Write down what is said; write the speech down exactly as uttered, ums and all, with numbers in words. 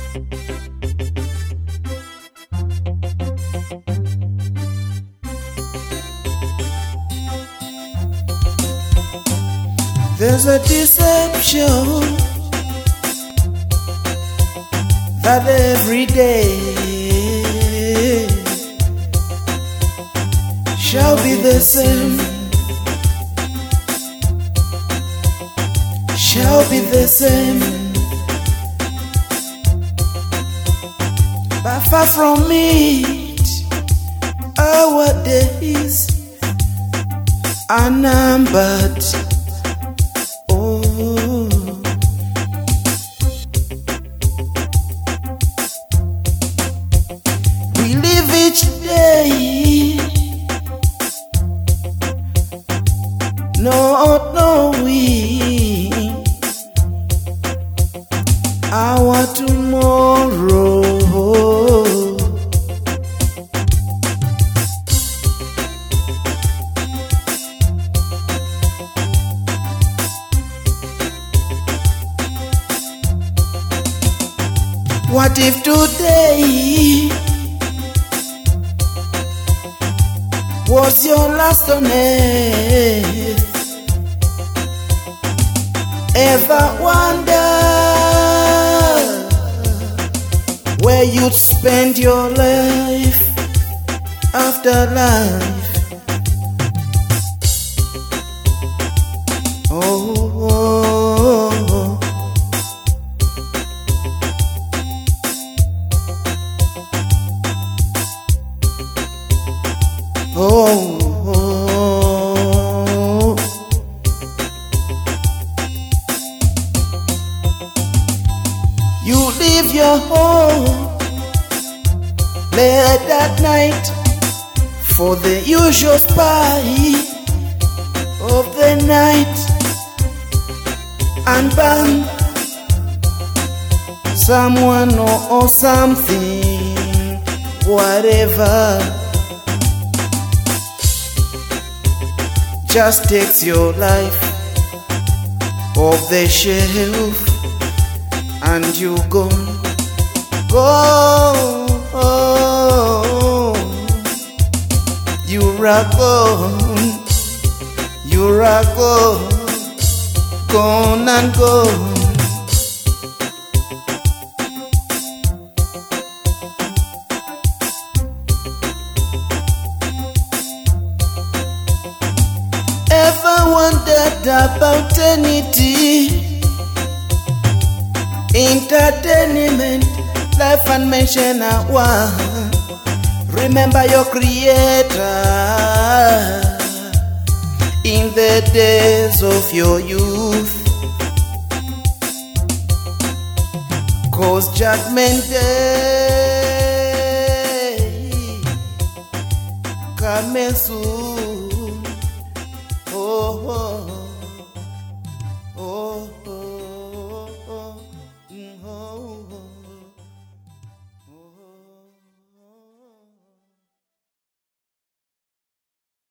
There's a deception that every day shall be the same, shall be the same. But far from it, our days are numbered. Each day, not knowing our tomorrow. What if today was your last on earth? Ever wonder where you'd spend your life after life? Oh, oh, oh. Oh, oh, you leave your home late at night for the usual spy of the night, and bang, someone or, or something, whatever, just takes your life off the shelf and you gone, gone, you're a gone, you're a gone, gone and gone. Ever wondered about eternity? Entertainment, life and mention a one. Remember your creator in the days of your youth, 'cause judgment day coming soon.